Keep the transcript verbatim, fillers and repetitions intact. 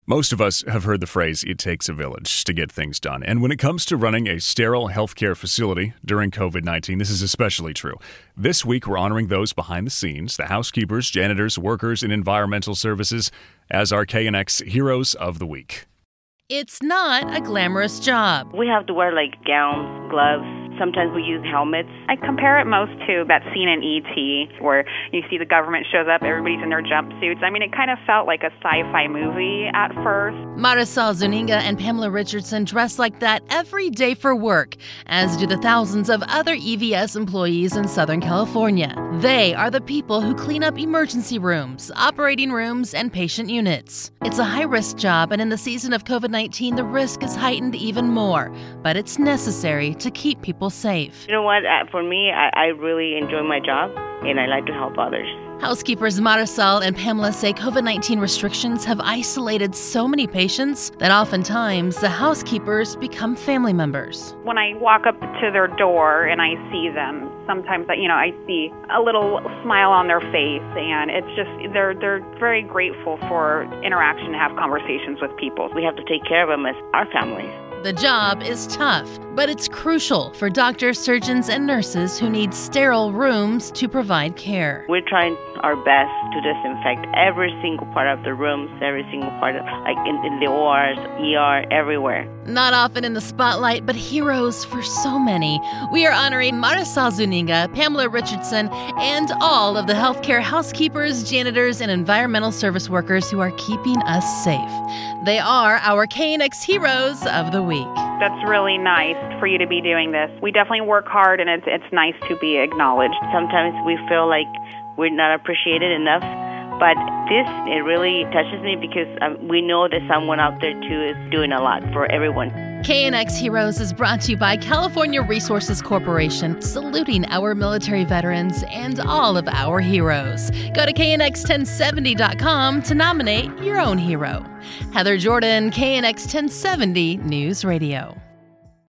Most of us have heard the phrase, it takes a village to get things done. And when it comes to running a sterile healthcare facility during covid nineteen, this is especially true. This week, we're honoring those behind the scenes, the housekeepers, janitors, workers in environmental services, as our K N X Heroes of the Week. It's not a glamorous job. We have to wear like gowns, gloves. Sometimes we use helmets. I compare it most to that scene in E T where you see the government shows up, everybody's in their jumpsuits. I mean, it kind of felt like a sci-fi movie at first. Marisol Zuniga and Pamela Richardson dress like that every day for work, as do the thousands of other E V S employees in Southern California. They are the people who clean up emergency rooms, operating rooms, and patient units. It's a high-risk job, and in the season of covid nineteen, the risk is heightened even more. But it's necessary to keep people safe. You know what? Uh, for me, I, I really enjoy my job, and I like to help others. Housekeepers Marisol and Pamela say covid nineteen restrictions have isolated so many patients that oftentimes the housekeepers become family members. When I walk up to their door and I see them, sometimes you know I see a little smile on their face, and it's just they're they're very grateful for interaction, to have conversations with people. We have to take care of them as our families. The job is tough, but it's crucial for doctors, surgeons, and nurses who need sterile rooms to provide care. We're trying our best to disinfect every single part of the rooms, every single part of, like in, in the O Rs, E R, everywhere. Not often in the spotlight, but heroes for so many. We are honoring Marisol Zuniga, Pamela Richardson, and all of the healthcare housekeepers, janitors, and environmental service workers who are keeping us safe. They are our K N X Heroes of the Week. That's really nice for you to be doing this. We definitely work hard, and it's it's nice to be acknowledged. Sometimes we feel like we're not appreciated enough, but this, it really touches me because um, we know that someone out there too is doing a lot for everyone. K N X Heroes is brought to you by California Resources Corporation, saluting our military veterans and all of our heroes. Go to K N X ten seventy dot com to nominate your own hero. Heather Jordan, K N X ten seventy News Radio.